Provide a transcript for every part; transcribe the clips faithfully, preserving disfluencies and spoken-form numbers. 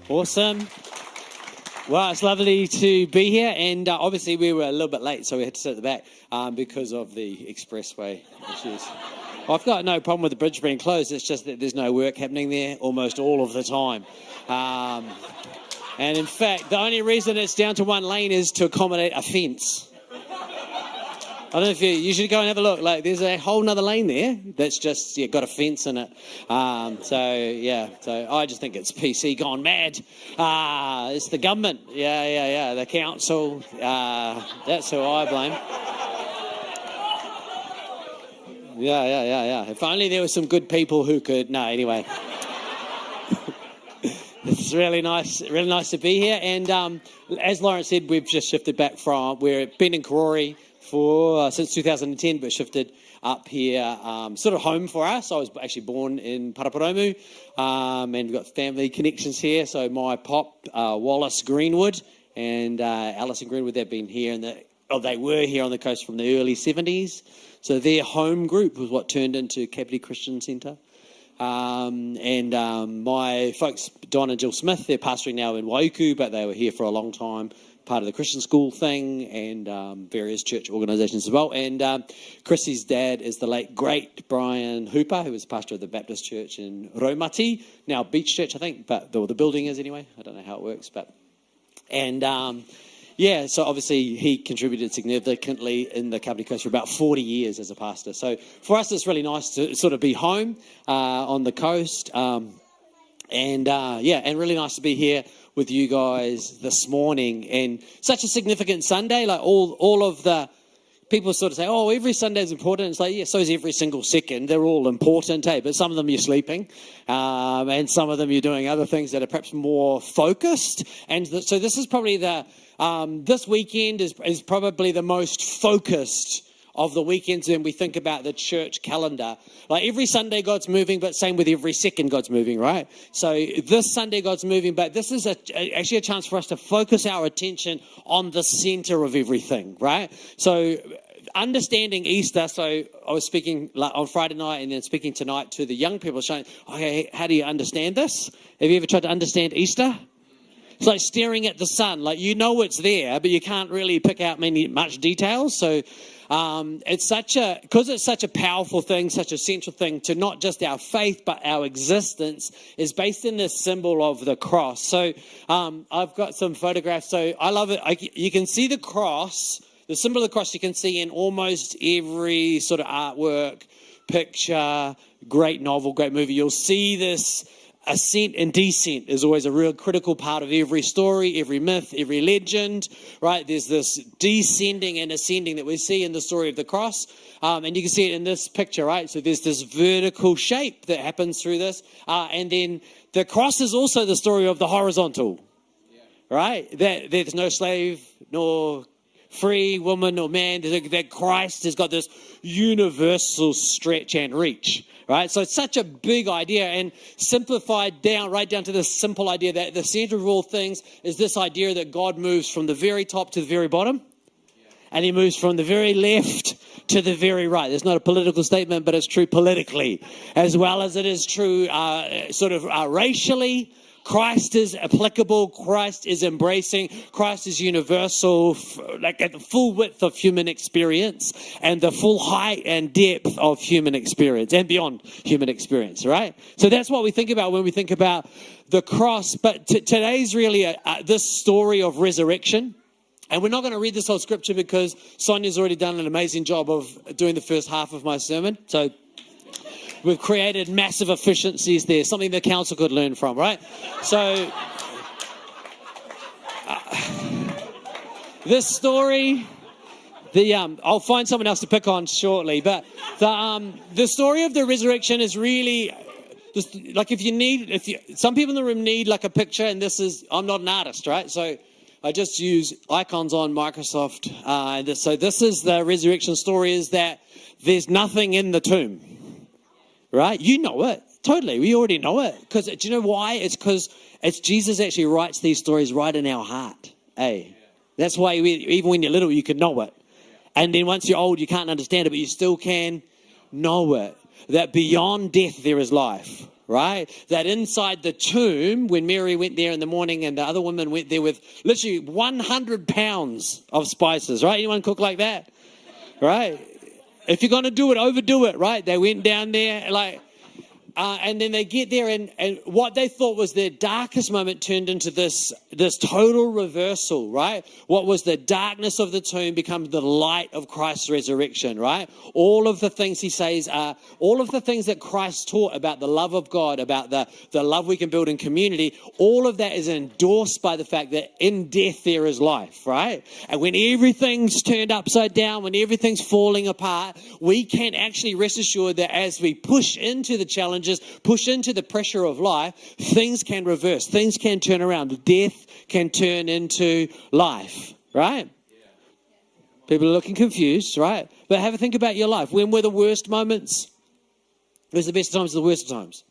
Awesome. Well, it's lovely to be here, and uh, obviously we were a little bit late, so we had to sit at the back um, because of the expressway issues. Well, I've got no problem with the bridge being closed, it's just that there's no work happening there almost all of the time. Um, and in fact, the only reason it's down to one lane is to accommodate a fence. I don't know if you, you should go and have a look. Like, there's a whole nother lane there that's just yeah, got a fence in it. Um, so, yeah, so I just think it's P C gone mad. Uh, it's the government. Yeah, yeah, yeah, the council. Uh, that's who I blame. Yeah, yeah, yeah, yeah. If only there were some good people who could... No, anyway. It's really nice, really nice to be here. And um, as Lawrence said, we've just shifted back from... We're at Ben and Karori for uh, since two thousand ten, but shifted up here, um, sort of home for us. I was actually born in Paraparaumu, um, and we've got family connections here. So my pop, uh, Wallace Greenwood, and uh, Alison Greenwood, they've been here, and the, oh, they were here on the coast from the early seventies. So their home group was what turned into Kapiti Christian Centre. Um, and um, my folks, Don and Jill Smith, they're pastoring now in Waiuku, but they were here for a long time, part of the Christian school thing and um, various church organisations as well. And um, Chrissy's dad is the late, great Brian Hooper, who was pastor of the Baptist Church in Raumati, now Beach Church, I think, but the, the building is anyway. I don't know how it works, but... And... Um, Yeah, so obviously he contributed significantly in the Kapiti Coast for about forty years as a pastor. So for us, it's really nice to sort of be home uh, on the coast. Um, and uh, yeah, and really nice to be here with you guys this morning. And such a significant Sunday, like all, all of the people sort of say, oh, every Sunday is important. It's like, yeah, so is every single second. They're all important, hey? But some of them you're sleeping, um, and some of them you're doing other things that are perhaps more focused. And th- so this is probably the... Um, this weekend is, is probably the most focused of the weekends when we think about the church calendar. Like every Sunday God's moving, but same with every second God's moving, right? So this Sunday God's moving, but this is a, a, actually a chance for us to focus our attention on the center of everything, right? So understanding Easter, so I was speaking on Friday night and then speaking tonight to the young people, showing, okay, how do you understand this? Have you ever tried to understand Easter? It's like staring at the sun. Like, you know it's there, but you can't really pick out many much details. So um, it's such a, because it's such a powerful thing, such a central thing to not just our faith, but our existence is based in this symbol of the cross. So um, I've got some photographs. So I love it. I, you can see the cross, the symbol of the cross you can see in almost every sort of artwork, picture, great novel, great movie. You'll see this. Ascent and descent is always a real critical part of every story, every myth, every legend, right? There's this descending and ascending that we see in the story of the cross. Um, and you can see it in this picture, right? So there's this vertical shape that happens through this. Uh, and then the cross is also the story of the horizontal, right? That there's no slave nor free woman or man. That Christ has got this universal stretch and reach. Right, so it's such a big idea, and simplified down, right down to this simple idea that the center of all things is this idea that God moves from the very top to the very bottom, and he moves from the very left to the very right. It's not a political statement, but it's true politically, as well as it is true uh, sort of uh, racially. Christ is applicable, Christ is embracing, Christ is universal, like at the full width of human experience and the full height and depth of human experience and beyond human experience, right? So that's what we think about when we think about the cross. But t- today's really a, a, this story of resurrection. And we're not going to read this whole scripture because Sonia's already done an amazing job of doing the first half of my sermon. So we've created massive efficiencies there, something the council could learn from, right? So, uh, this story, the um, I'll find someone else to pick on shortly, but the um, the story of the resurrection is really, just, like if you need, if you, some people in the room need like a picture, and this is, I'm not an artist, right? So I just use icons on Microsoft. Uh, and this, so this is the resurrection story, is that there's nothing in the tomb. Right? You know it. Totally. We already know it. Because do you know why? It's because it's Jesus actually writes these stories right in our heart. Hey, that's why we, even when you're little, you can know it. And then once you're old, you can't understand it, but you still can know it. That beyond death, there is life. right? That inside the tomb, when Mary went there in the morning and the other woman went there with literally one hundred pounds of spices, right? Anyone cook like that? Right? If you're going to do it, overdo it, right? They went down there like... Uh, and then they get there, and, and what they thought was their darkest moment turned into this, this total reversal, right? What was the darkness of the tomb becomes the light of Christ's resurrection, right? All of the things he says are, all of the things that Christ taught about the love of God, about the, the love we can build in community, all of that is endorsed by the fact that in death there is life, right? And when everything's turned upside down, when everything's falling apart, we can actually rest assured that as we push into the challenges, push into the pressure of life, things can reverse, things can turn around, death can turn into life, right? Yeah. People are looking confused, right? But have a think about your life. When were the worst moments? Where's the best times, the worst times?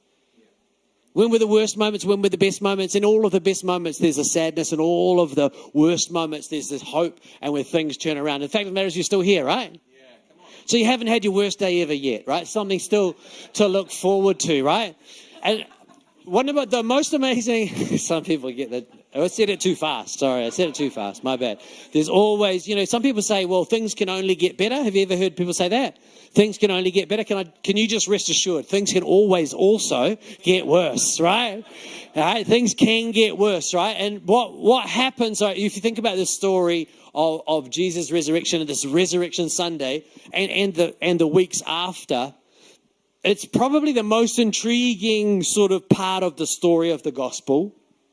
When were the worst moments? When were the best moments? In all of the best moments, there's a sadness. In all of the worst moments, there's this hope, and when things turn around. In fact, the matter is you're still here, right? So you haven't had your worst day ever yet, right? Something still to look forward to, right? And one about the most amazing, some people get that, I said it too fast. Sorry, I said it too fast. My bad. There's always, you know, some people say, well, things can only get better. Have you ever heard people say that? Things can only get better. Can I? Can you just rest assured, things can always also get worse, right? All right? Things can get worse, right? And what, what happens, right, if you think about this story Of, of Jesus' resurrection and this resurrection Sunday and, and the and the weeks after, it's probably the most intriguing sort of part of the story of the gospel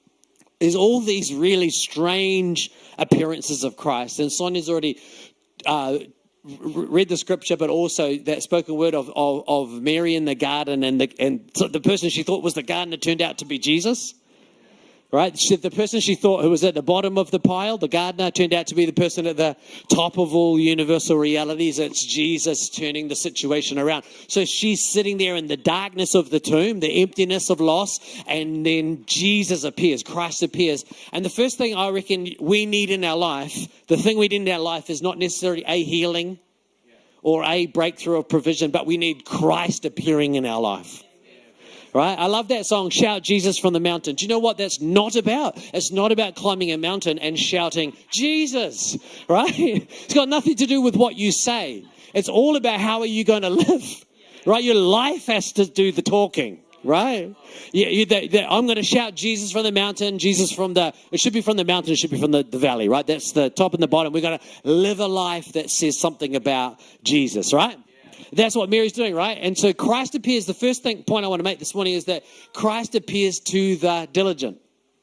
is all these really strange appearances of Christ. And Sonia's already uh, read the scripture, but also that spoken word of, of, of Mary in the garden, and the, and so the person she thought was the gardener turned out to be Jesus. Right? She, the person she thought who was at the bottom of the pile, the gardener, turned out to be the person at the top of all universal realities. It's Jesus turning the situation around. So she's sitting there in the darkness of the tomb, the emptiness of loss, and then Jesus appears, Christ appears. And the first thing I reckon we need in our life, the thing we need in our life is not necessarily a healing or a breakthrough of provision, but we need Christ appearing in our life. Right? I love that song, Shout Jesus from the Mountain. Do you know what that's not about? It's not about climbing a mountain and shouting, Jesus, right? It's got nothing to do with what you say. It's all about how are you going to live, right? Your life has to do the talking, right? You, you, the, the, I'm going to shout Jesus from the mountain, Jesus from the, it should be from the mountain, it should be from the, the valley, right? That's the top and the bottom. We're going to live a life that says something about Jesus, right? That's what Mary's doing, right? And so Christ appears. The first thing point I want to make this morning is that Christ appears to the diligent.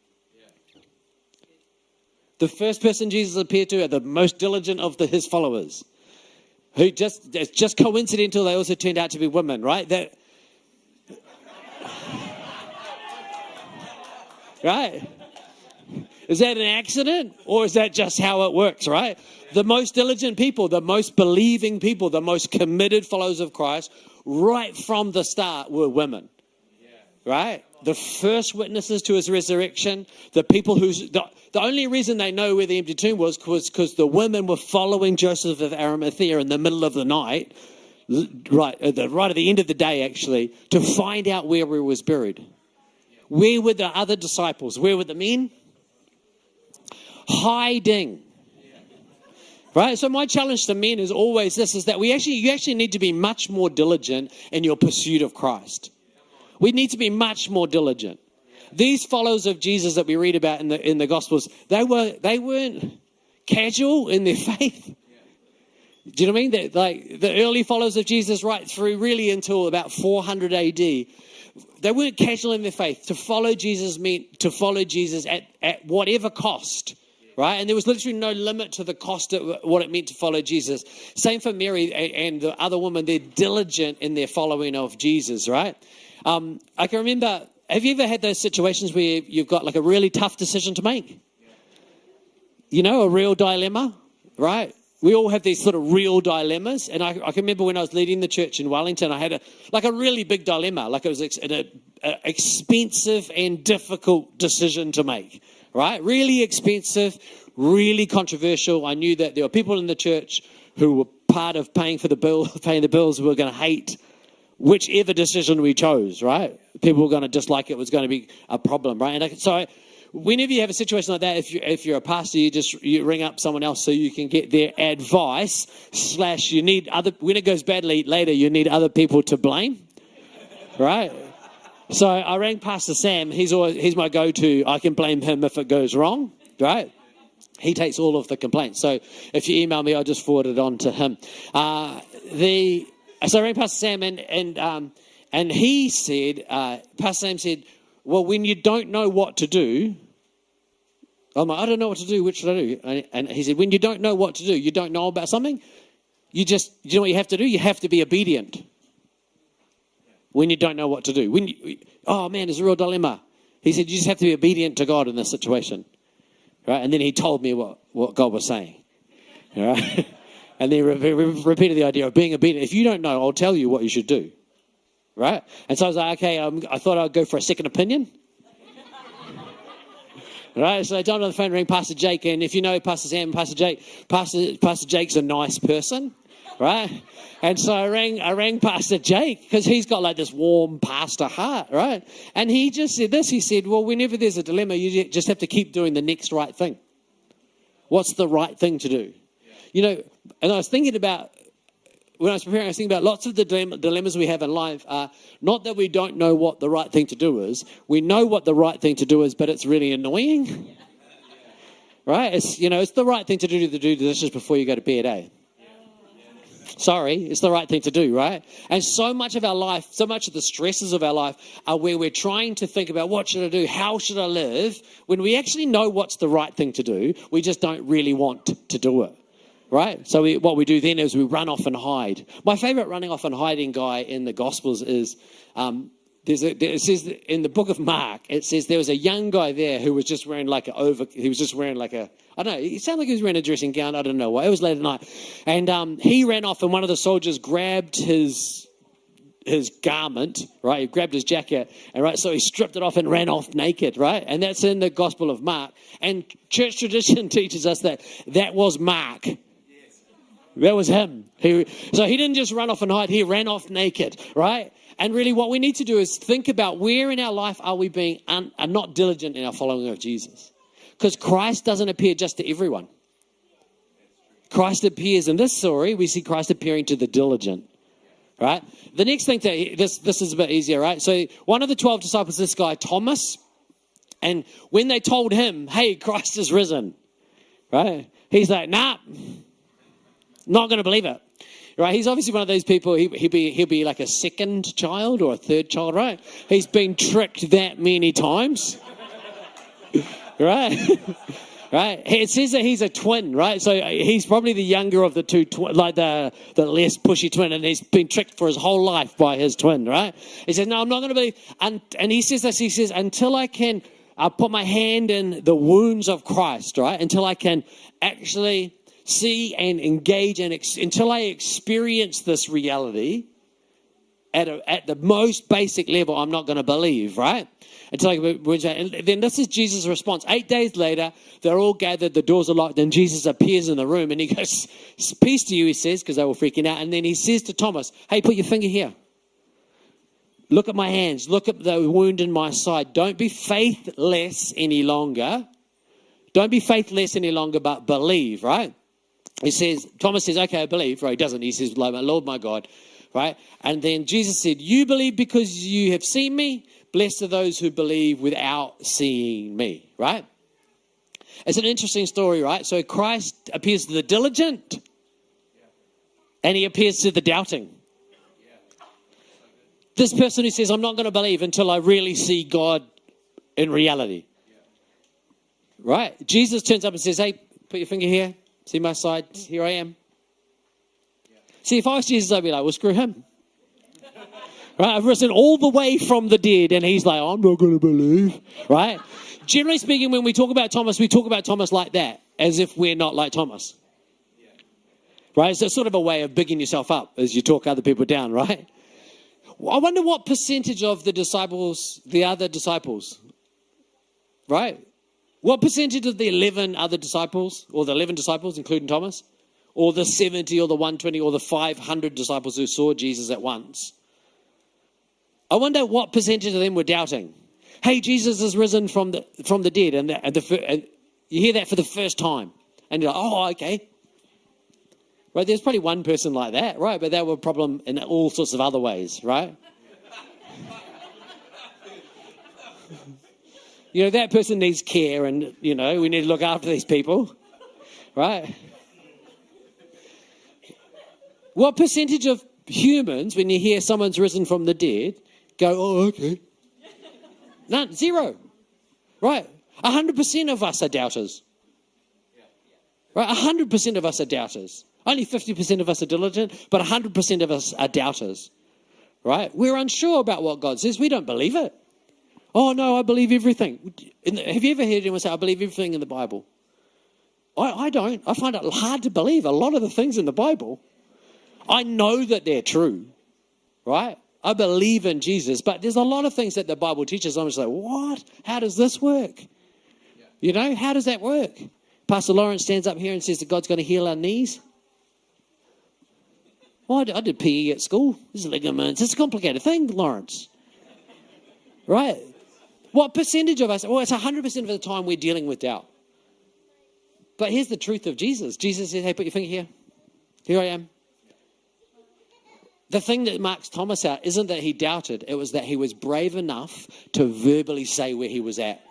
The first person Jesus appeared to are the most diligent of the, his followers, who just, it's just coincidental. They also turned out to be women, right? That, right? Is that an accident, or is that just how it works, right? The most diligent people, the most believing people, the most committed followers of Christ, right from the start were women, right? The first witnesses to his resurrection, the people who's, the, the only reason they know where the empty tomb was was because the women were following Joseph of Arimathea in the middle of the night, right at the, right at the end of the day, actually, to find out where he was buried. Where were the other disciples? Where were the men? Hiding. Right? So my challenge to men is always this, is that we actually, you actually need to be much more diligent in your pursuit of Christ. We need to be much more diligent. These followers of Jesus that we read about in the in the Gospels, they were they weren't casual in their faith. Do you know what I mean? That, like the early followers of Jesus, right through really until about four hundred A D, they weren't casual in their faith. To follow Jesus meant to follow Jesus at, at whatever cost. Right? And there was literally no limit to the cost of what it meant to follow Jesus. Same for Mary and the other woman. They're diligent in their following of Jesus, right? Um, I can remember, have you ever had those situations where you've got like a really tough decision to make? You know, a real dilemma, right? We all have these sort of real dilemmas. And I, I can remember when I was leading the church in Wellington, I had a like a really big dilemma. Like it was an expensive and difficult decision to make. Right? Really expensive, really controversial. I knew that there were people in the church who were part of paying for the bill, paying the bills, who were going to hate whichever decision we chose, right? People were going to dislike it. It was going to be a problem, right? And I, so whenever you have a situation like that, if, you, if you're a pastor, you just you ring up someone else so you can get their advice, slash you need other, when it goes badly later, you need other people to blame, right? So I rang Pastor Sam. He's always, he's my go-to. I can blame him if it goes wrong, right? He takes all of the complaints. So if you email me, I'll just forward it on to him. Uh, the so I rang Pastor Sam, and and um, and he said, uh, Pastor Sam said, well, when you don't know what to do, I'm like, I don't know what to do. What should I do? And, and he said, when you don't know what to do, you don't know about something, you just, you know what you have to do? You have to be obedient. When you don't know what to do. When you, oh, man, it's a real dilemma. He said, you just have to be obedient to God in this situation. Right? And then he told me what, what God was saying. Right? And then re- re- repeated the idea of being obedient. If you don't know, I'll tell you what you should do. Right? And so I was like, okay, um, I thought I'd go for a second opinion. Right? So I jumped on the phone and rang Pastor Jake. And if you know Pastor Sam and Pastor Jake, Pastor, Pastor Jake's a nice person. Right? And so I rang, I rang Pastor Jake because he's got like this warm pastor heart, right? And he just said this, he said, well, whenever there's a dilemma, you just have to keep doing the next right thing. What's the right thing to do? You know, and I was thinking about, when I was preparing, I was thinking about lots of the dilemmas we have in life are not that we don't know what the right thing to do is. We know what the right thing to do is, but it's really annoying. Right? It's, you know, it's the right thing to do to do the dishes before you go to bed, eh? Sorry, it's the right thing to do, right? And so much of our life, so much of the stresses of our life are where we're trying to think about what should I do, how should I live, when we actually know what's the right thing to do, we just don't really want to do it, right? So we, what we do then is we run off and hide. My favorite running off and hiding guy in the Gospels is, um, there's a, it says in the book of Mark, it says there was a young guy there who was just wearing like a over, he was just wearing like a, I don't know, it sounded like he was wearing a dressing gown, I don't know why, it was late at night. And um, he ran off and one of the soldiers grabbed his his garment, right, he grabbed his jacket, and right, so he stripped it off and ran off naked, right? And that's in the Gospel of Mark. And church tradition teaches us that that was Mark. That was him. He, so he didn't just run off and hide, he ran off naked, right? And really what we need to do is think about where in our life are we being un, are not diligent in our following of Jesus. Because Christ doesn't appear just to everyone. Christ appears in this story, we see Christ appearing to the diligent. Right? The next thing, to, this, this is a bit easier, right? So one of the twelve disciples, this guy, Thomas, and when they told him, hey, Christ is risen, right? He's like, nah, not going to believe it. Right, he's obviously one of those people, he, he'll, be, he'll be like a second child or a third child, right? He's been tricked that many times. Right? Right? It says that he's a twin, right? So he's probably the younger of the two, twi- like the, the less pushy twin, and he's been tricked for his whole life by his twin, right? He says, no, I'm not going to believe. And, and he says this, he says, until I can uh, put my hand in the wounds of Christ, right? Until I can actually see and engage and ex- until I experience this reality at a, at the most basic level, I'm not going to believe, right? Until I, and then this is Jesus' response. Eight days later, they're all gathered, the doors are locked, and Jesus appears in the room and he goes, peace to you, he says, because they were freaking out. And then he says to Thomas, hey, put your finger here. Look at my hands. Look at the wound in my side. Don't be faithless any longer. Don't be faithless any longer, but believe, right? He says, Thomas says, okay, I believe. Right, he doesn't. He says, Lord, my God. Right? And then Jesus said, you believe because you have seen me. Blessed are those who believe without seeing me. Right? It's an interesting story, right? So Christ appears to the diligent and he appears to the doubting. This person who says, I'm not going to believe until I really see God in reality. Right? Jesus turns up and says, hey, put your finger here. See my side? Here I am. Yeah. See, if I was Jesus, I'd be like, well, screw him. Right? I've risen all the way from the dead, and he's like, I'm not going to believe. Right? Generally speaking, when we talk about Thomas, we talk about Thomas like that, as if we're not like Thomas. Yeah. Right? So it's sort of a way of bigging yourself up as you talk other people down, right? I wonder what percentage of the disciples, the other disciples, right? What percentage of the eleven other disciples, or the eleven disciples, including Thomas, or the seventy, or the one hundred twenty, or the five hundred disciples who saw Jesus at once, I wonder what percentage of them were doubting. Hey, Jesus is risen from the from the dead, and, the, and, the, and you hear that for the first time, and you're like, oh, okay. Right, there's probably one person like that, right? But that were a problem in all sorts of other ways, right? You know, that person needs care, and, you know, we need to look after these people, right? What percentage of humans, when you hear someone's risen from the dead, go, oh, okay. None, zero, right? one hundred percent of us are doubters, right? one hundred percent of us are doubters. Only fifty percent of us are diligent, but one hundred percent of us are doubters, right? We're unsure about what God says. We don't believe it. Oh, no, I believe everything. Have you ever heard anyone say, I believe everything in the Bible? I, I don't. I find it hard to believe a lot of the things in the Bible. I know that they're true, right? I believe in Jesus, but there's a lot of things that the Bible teaches. I'm just like, what? How does this work? Yeah. You know, how does that work? Pastor Lawrence stands up here and says that God's going to heal our knees. Well, I did P E at school. There's ligaments. It's a complicated thing, Lawrence. Right? What percentage of us? Well, it's one hundred percent of the time we're dealing with doubt. But here's the truth of Jesus. Jesus says, hey, put your finger here. Here I am. The thing that marks Thomas out isn't that he doubted. It was that he was brave enough to verbally say where he was at.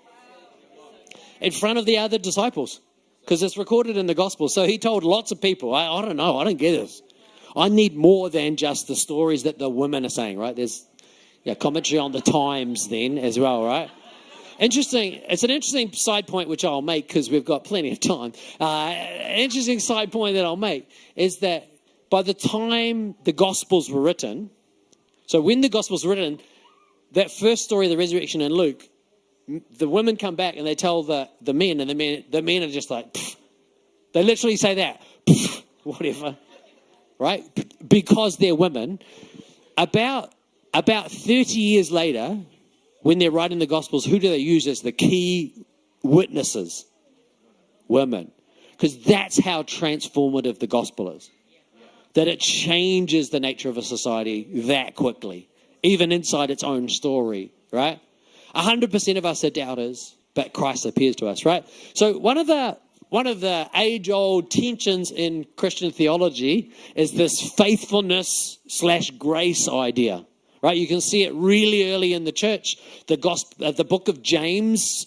In front of the other disciples. Because it's recorded in the gospel. So he told lots of people, I, I don't know, I don't get this. I need more than just the stories that the women are saying, right? There's yeah, commentary on the times then as well, right? Interesting. It's an interesting side point which I'll make because we've got plenty of time. Uh, interesting side point that I'll make is that by the time the Gospels were written, so when the Gospels were written, that first story of the resurrection in Luke, the women come back and they tell the, the men, and the men the men are just like, pfft. They literally say that, pfft, whatever, right? Because they're women. About about thirty years later, when they're writing the Gospels, who do they use as the key witnesses? Women. Because that's how transformative the Gospel is. That it changes the nature of a society that quickly, even inside its own story, right? one hundred percent of us are doubters, but Christ appears to us, right? So one of the one of the age-old tensions in Christian theology is this faithfulness slash grace idea. Right, you can see it really early in the church. The gospel, uh, the book of James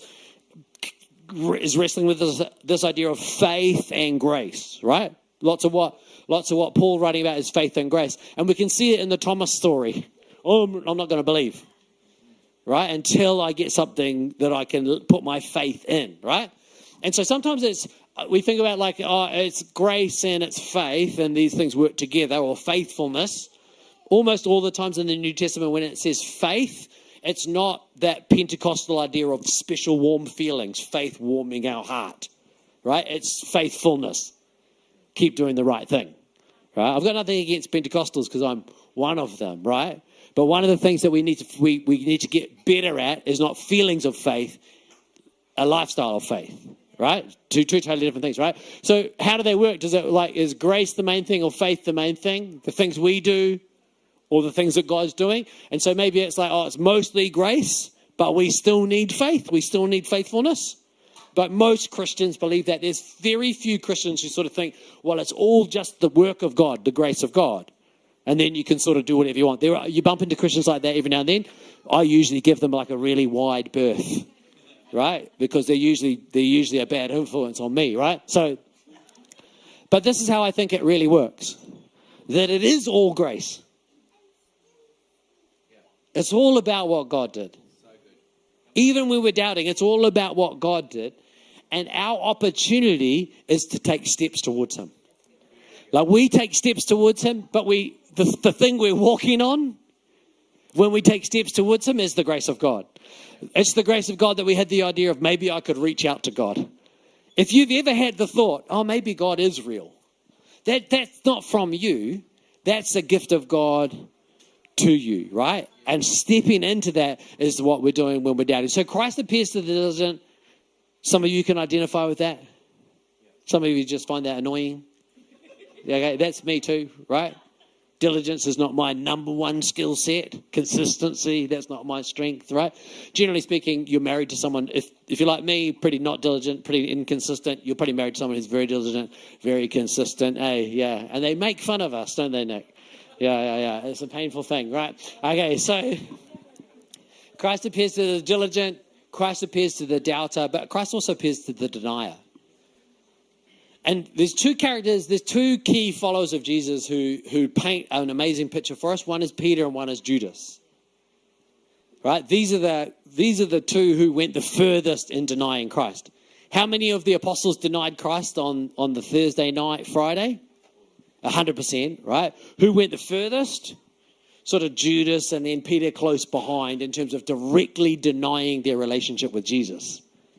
is wrestling with this, this idea of faith and grace. Right, lots of what, lots of what Paul writing about is faith and grace, and we can see it in the Thomas story. Oh, I'm not going to believe, right, until I get something that I can put my faith in. Right, and so sometimes it's we think about like oh, it's grace and it's faith, and these things work together, or faithfulness. Almost all the times in the New Testament when it says faith, it's not that Pentecostal idea of special warm feelings, faith warming our heart, right? It's faithfulness. Keep doing the right thing, right? I've got nothing against Pentecostals because I'm one of them, right? But one of the things that we need to we, we need to get better at is not feelings of faith, a lifestyle of faith, right? Two, two totally different things, right? So how do they work? Does it like, is grace the main thing or faith the main thing? The things we do, or the things that God's doing. And so maybe it's like, oh, it's mostly grace, but we still need faith. We still need faithfulness. But most Christians believe that. There's very few Christians who sort of think, well, it's all just the work of God, the grace of God. And then you can sort of do whatever you want. There are, you bump into Christians like that every now and then. I usually give them like a really wide berth, right? Because they're usually, they're usually a bad influence on me, right? So, but this is how I think it really works. That it is all grace. It's all about what God did. Even when we're doubting, it's all about what God did. And our opportunity is to take steps towards him. Like we take steps towards him, but we the, the thing we're walking on when we take steps towards him is the grace of God. It's the grace of God that we had the idea of maybe I could reach out to God. If you've ever had the thought, oh, maybe God is real. That that's not from you. That's a gift of God to you, right? And stepping into that is what we're doing when we're doubting. So Christ appears to the diligent. Some of you can identify with that. Some of you just find that annoying. Okay, that's me too, right? Diligence is not my number one skill set. Consistency, that's not my strength, right? Generally speaking, you're married to someone, if if you're like me, pretty not diligent, pretty inconsistent, you're probably married to someone who's very diligent, very consistent. Hey, yeah. And they make fun of us, don't they, Nick? Yeah, yeah, yeah. It's a painful thing, right? Okay, so Christ appears to the diligent, Christ appears to the doubter, but Christ also appears to the denier. And there's two characters, there's two key followers of Jesus who, who paint an amazing picture for us. One is Peter and one is Judas. Right? These are the these are the two who went the furthest in denying Christ. How many of the apostles denied Christ on, on the Thursday night, Friday? A hundred percent, right? Who went the furthest? Sort of Judas and then Peter close behind in terms of directly denying their relationship with Jesus.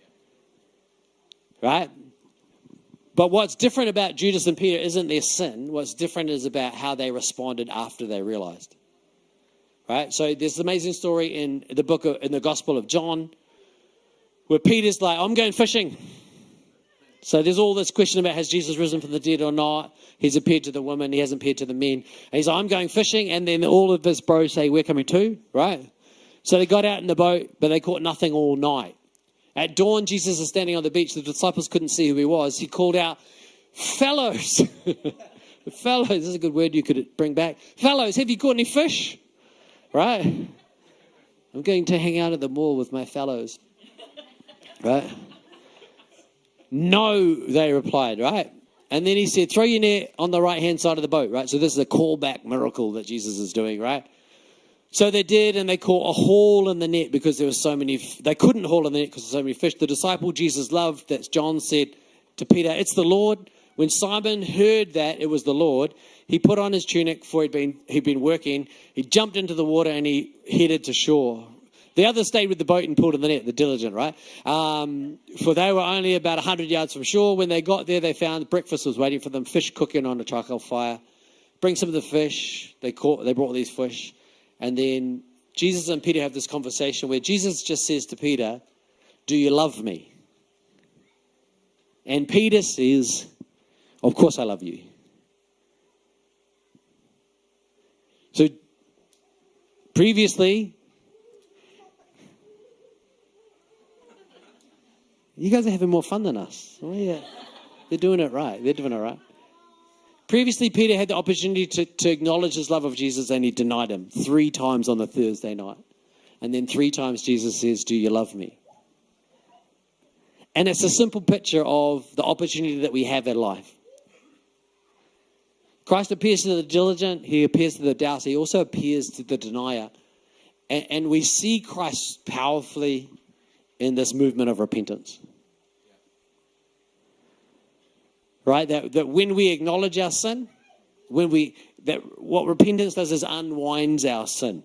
Right? But what's different about Judas and Peter isn't their sin. What's different is about how they responded after they realized. Right? So there's an amazing story in the book of, in the Gospel of John, where Peter's like, I'm going fishing. So there's all this question about, has Jesus risen from the dead or not? He's appeared to the women, he hasn't appeared to the men. And he's like, I'm going fishing. And then all of his bros say, we're coming too, right? So they got out in the boat, but they caught nothing all night. At dawn, Jesus is standing on the beach. The disciples couldn't see who he was. He called out, fellows, fellows, this is a good word you could bring back. Fellows, have you caught any fish? Right? I'm going to hang out at the mall with my fellows. Right? No, they replied, right? And then he said, throw your net on the right-hand side of the boat, right? So this is a callback miracle that Jesus is doing, right? So they did, and they caught a haul in the net because there were so many, they couldn't haul in the net because there were so many fish. The disciple Jesus loved, that's John, said to Peter, it's the Lord. When Simon heard that it was the Lord, he put on his tunic, for he'd been, he'd been working. He jumped into the water and he headed to shore. The others stayed with the boat and pulled in the net, the diligent, right? Um, for they were only about one hundred yards from shore. When they got there, they found breakfast was waiting for them, fish cooking on a charcoal fire. Bring some of the fish. They caught, they brought these fish. And then Jesus and Peter have this conversation where Jesus just says to Peter, do you love me? And Peter says, of course I love you. So previously, you guys are having more fun than us. Oh, yeah. They're doing it right. They're doing it right. Previously, Peter had the opportunity to, to acknowledge his love of Jesus, and he denied him three times on the Thursday night. And then three times Jesus says, do you love me? And it's a simple picture of the opportunity that we have in life. Christ appears to the diligent, he appears to the doubter, he also appears to the denier. And, and we see Christ powerfully in this movement of repentance. Right? That, that when we acknowledge our sin, when we that what repentance does is unwinds our sin.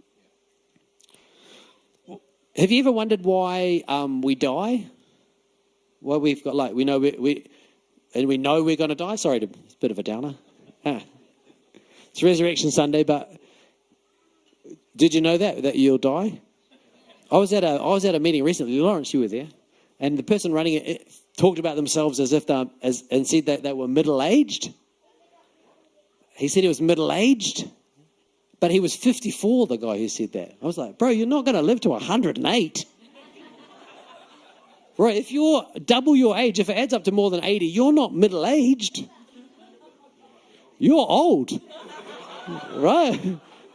Have you ever wondered why um, we die? Why we've got like we know we, we and we know we're going to die. Sorry, it's a bit of a downer. Ah. It's Resurrection Sunday, but did you know that that you'll die? I was at a I was at a meeting recently. Lawrence, you were there, and the person running it, it talked about themselves as if they as and said that they were middle-aged. He said he was middle-aged, but he was fifty-four, the guy who said that. I was like, bro, you're not going to live to one hundred eight. Right, if you're double your age, if it adds up to more than eighty, you're not middle-aged. You're old. Right?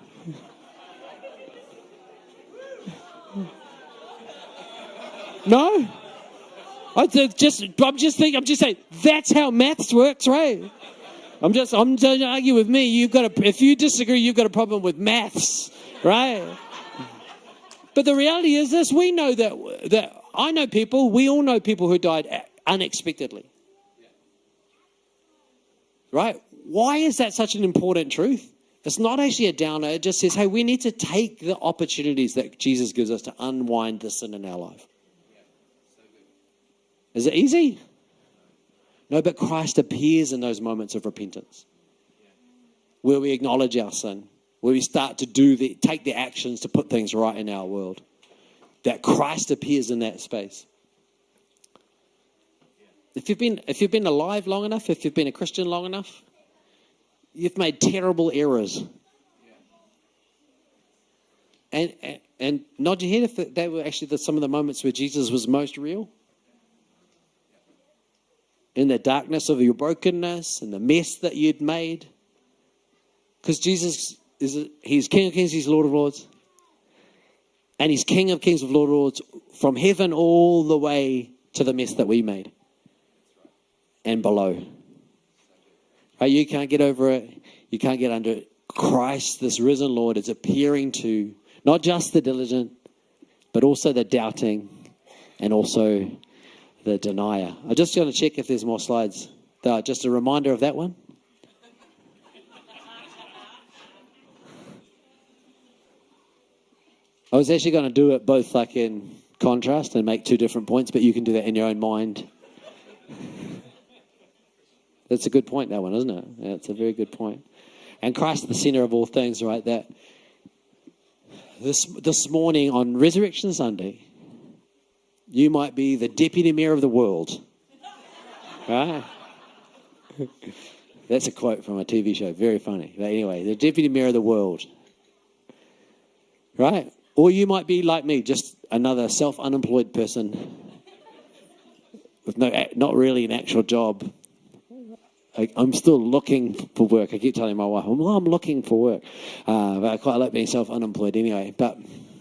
No? I just, I'm just thinking, I'm just saying, that's how maths works, right? I'm just, I'm trying to argue with me. You've got a, if you disagree, you've got a problem with maths, right? But the reality is this, we know that, that I know people, we all know people who died unexpectedly. Right? Why is that such an important truth? It's not actually a downer. It just says, hey, we need to take the opportunities that Jesus gives us to unwind the sin in our life. Is it easy? No, but Christ appears in those moments of repentance where we acknowledge our sin, where we start to do the, take the actions to put things right in our world. That Christ appears in that space. If you've been, if you've been alive long enough, if you've been a Christian long enough, You've made terrible errors. And, and, and nod your head if they were actually the, some of the moments where Jesus was most real. In the darkness of your brokenness and the mess that you'd made. Because Jesus, is he's King of Kings, he's Lord of Lords. And he's King of Kings, of Lord of Lords, from heaven all the way to the mess that we made. And below. Right, you can't get over it. You can't get under it. Christ, this risen Lord, is appearing to not just the diligent, but also the doubting and also the denier. I'm just going to check if there's more slides. Uh, just a reminder of that one. I was actually going to do it both like in contrast and make two different points, but you can do that in your own mind. That's a good point, that one, isn't it? Yeah, it's a very good point. And Christ at the center of all things, right? That this this morning on Resurrection Sunday, you might be the deputy mayor of the world. Right? That's a quote from a T V show. Very funny. But anyway, the deputy mayor of the world. Right? Or you might be like me, just another self-unemployed person with no, not really an actual job. I, I'm still looking for work. I keep telling my wife, well, I'm looking for work. Uh, but I quite like being self-unemployed anyway. But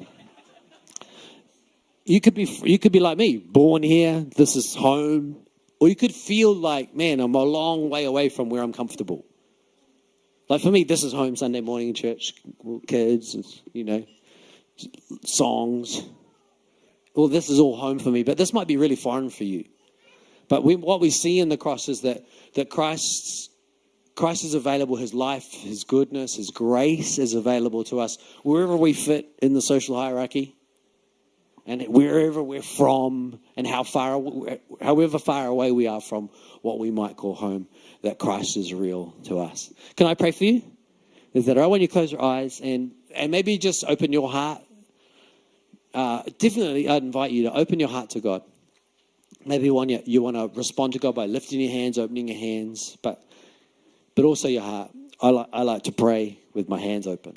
you could be you could be like me, born here, this is home. Or you could feel like, man, I'm a long way away from where I'm comfortable. Like for me, this is home, Sunday morning in church, kids, you know, songs. Well, this is all home for me, but this might be really foreign for you. But we, what we see in the cross is that, that Christ's, Christ is available, his life, his goodness, his grace is available to us wherever we fit in the social hierarchy and wherever we're from and how far, however far away we are from what we might call home, that Christ is real to us. Can I pray for you? Is that all right? When you close your eyes and, and maybe just open your heart. Uh, definitely, I'd invite you to open your heart to God. Maybe one you, you want to respond to God by lifting your hands, opening your hands, but but also your heart. I like I like to pray with my hands open.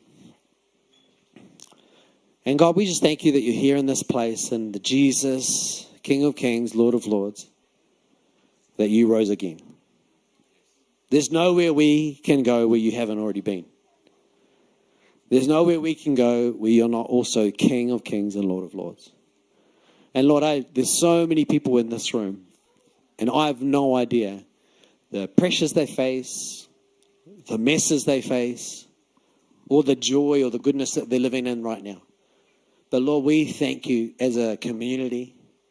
And God, we just thank you that you're here in this place, and the Jesus, King of Kings, Lord of Lords, that you rose again. There's nowhere we can go where you haven't already been. There's nowhere we can go where you're not also King of Kings and Lord of Lords. And Lord, I, there's so many people in this room, and I have no idea the pressures they face, the messes they face, or the joy or the goodness that they're living in right now. But Lord, we thank you as a community,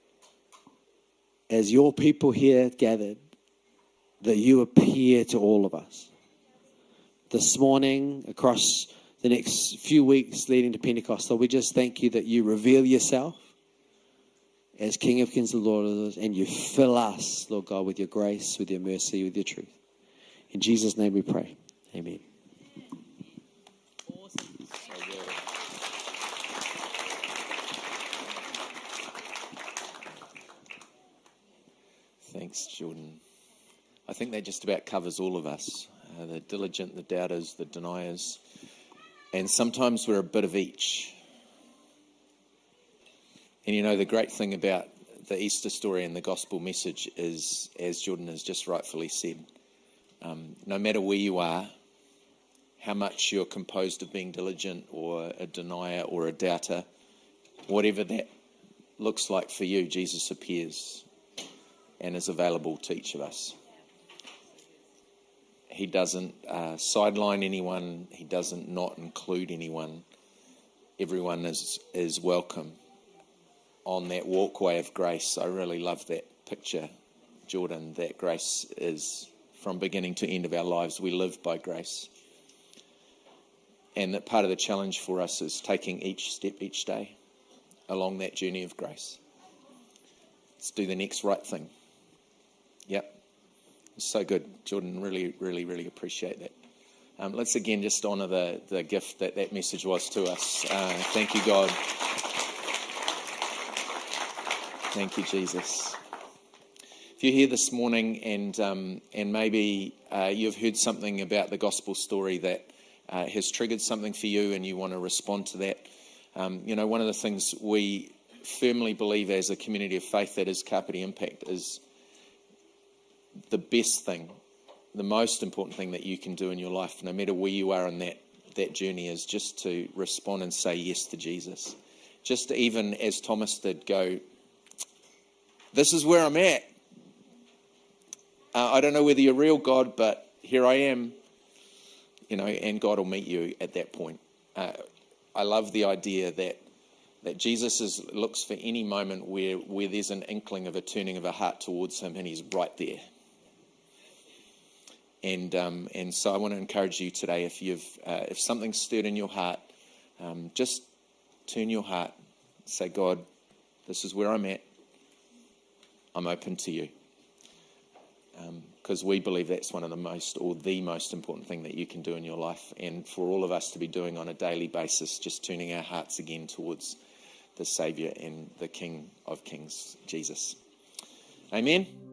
as your people here gathered, that you appear to all of us. This morning, across the next few weeks leading to Pentecost, Lord, we just thank you that you reveal yourself as King of Kings and Lord of Lords, and you fill us, Lord God, with your grace, with your mercy, with your truth. In Jesus' name we pray. Amen. Awesome. Thanks, Jordan. I think that just about covers all of us, uh, the diligent, the doubters, the deniers, and sometimes we're a bit of each. And you know, the great thing about the Easter story and the gospel message is, as Jordan has just rightfully said, um, no matter where you are, how much you're composed of being diligent or a denier or a doubter, whatever that looks like for you, Jesus appears and is available to each of us. He doesn't uh, sideline anyone. He doesn't not include anyone. Everyone is is welcome on that walkway of grace. I really love that picture, Jordan, that grace is from beginning to end of our lives. We live by grace. And that part of the challenge for us is taking each step each day along that journey of grace. Let's do the next right thing. Yep. So good, Jordan. Really, really, really appreciate that. Um, let's again just honour the, the gift that that message was to us. Uh, thank you, God. Thank you, Jesus. if you're here this morning and um, and maybe uh, you've heard something about the gospel story that uh, has triggered something for you and you want to respond to that, um, you know, one of the things we firmly believe as a community of faith that is Kapiti Impact is the best thing, the most important thing that you can do in your life, no matter where you are in that, that journey, is just to respond and say yes to Jesus. Just to, even as Thomas did, go, this is where I'm at. Uh, I don't know whether you're real, God, but here I am. You know, and God will meet you at that point. Uh, I love the idea that that Jesus is, looks for any moment where, where there's an inkling of a turning of a heart towards him, and he's right there. And um, and so I want to encourage you today, if you've uh, if something's stirred in your heart, um, just turn your heart, say, God, this is where I'm at. I'm open to you. Because um, we believe that's one of the most, or the most important thing that you can do in your life, and for all of us to be doing on a daily basis, just turning our hearts again towards the Saviour and the King of Kings, Jesus. Amen.